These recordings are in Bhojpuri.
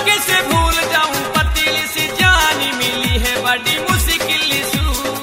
कैसे भूल जाऊं पतीली सी जानी मिली है बड़ी मुश्किल सू।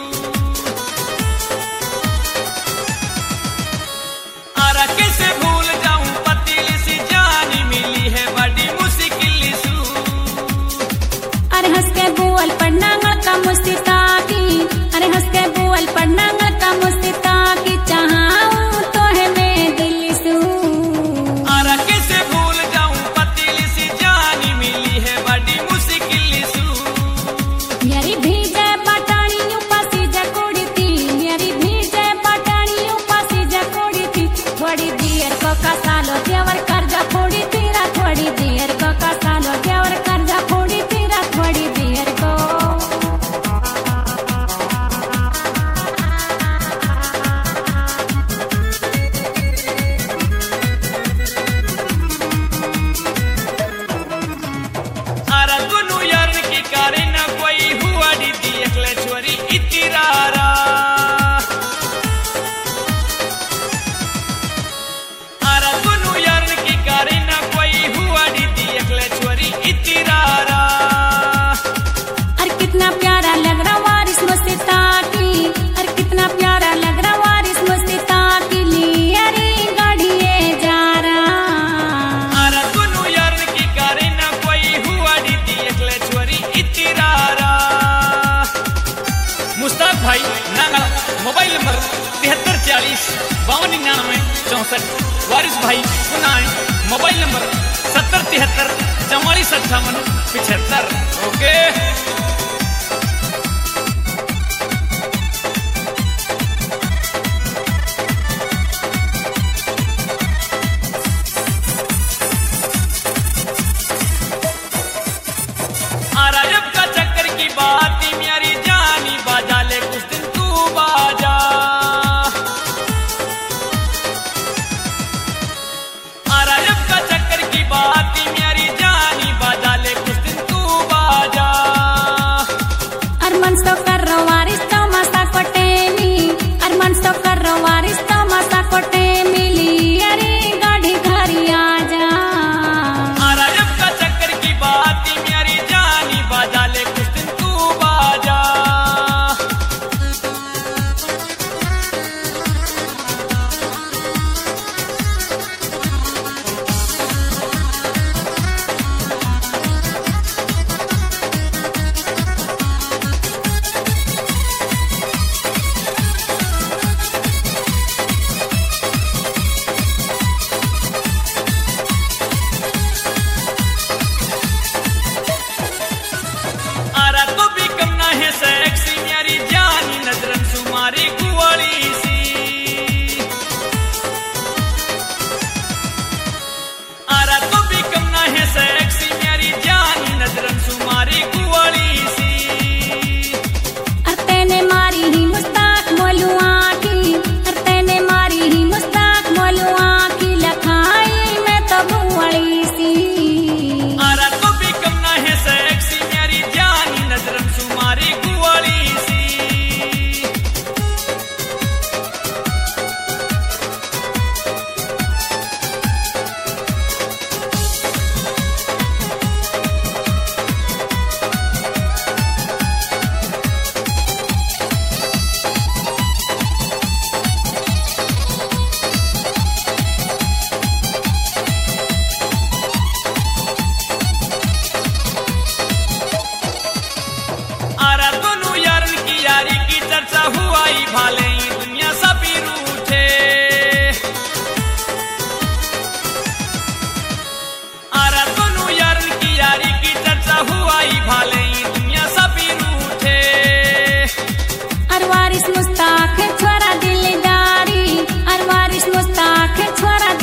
आरा कैसे भूल जाऊं पतीली सी जानी मिली है बड़ी मुश्किल सू। अरे हंस के बोल पन्नांगल का मुस्तिता की, अरे हंस के बोल पन्नांगल का मुस्तिता की चाहूं तो है मैं दिल सू। आरा कैसे भूल जाऊं पतीली सी जानी मिली है बड़ी मुश्किल सू। मेरी भीजे पटाणियों पासी जकोड़ी थी, मेरी भीजे पटाणियों पासी जकोड़ी थी। थोड़ी देर को कसालो देवर कर्जा फोड़ी तेरा, थोड़ी देर को कसालो देवर कर्जा फोड़ी तेरा, थोड़ी देर को। आरा दुनु यार की कारे न कोई हुआ दी एकले छोरी इतिरारा। आरा दुनु यार की कारे न कोई हुआ दी एकले छोरी इतिरारा। अरे कितना प्यारा लग रहा वारिस मुस्तिता की, अरे कितना प्यारा लग रहा वारिस मुस्तिता की। ली अरे गाड़िए जा रहा। आरा दुनु यार की कारे न कोई हुआ दी एकले छोरी इतिरारा। मुस्ताक भाई नांगल मोबाइल नंबर 7340 5299 64। वारिस भाई पुनाई मोबाइल नंबर 7073 44 58 75। ओके आरायब का चक्कर की बात मेरी जानी बाजा ले कुछ दिन तू बाजा। आरायब का चक्कर की बात मेरी जानी बाजा ले कुछ दिन तू बाजा। अरमान तो कर रो वारिस तो मसा कोटेमी, अरमान तो कर रो वारिस तो मसा कोटेमी। ली अरे गाड़ी घरी आ जा। आरायब का चक्कर की बात मेरी जानी बाजा ले कुछ दिन तू बाजा। आरा तो भी कम ना है सेक्सी मेरी जानी नजरन सुमारी कुवाली सी। आरा तो भी कम ना है सेक्सी मेरी जानी नजरन सुमारी कुवाली सी। अरे तेने मारी ही मुस्ताक मोलुआ की, अरे तेने मारी ही मुस्ताक मोलुआ की। लखाई में तो बुआड़ी सी। आरा तो भी कम ना है सेक्सी मेरी जानी नजरन सुमारी कुवाली सी। आरा दोनों यारन की यारी की चर्चा हुआ ही भाले ही दुनिया सभी रूठे। आरा दोनों यारन की यारी की चर्चा हुआ ही भाले ही दुनिया सभी रूठे। अरे वारिस मुस्ताक है छोरा दिलदारी, अरे वारिस मुस्ताक है छोरा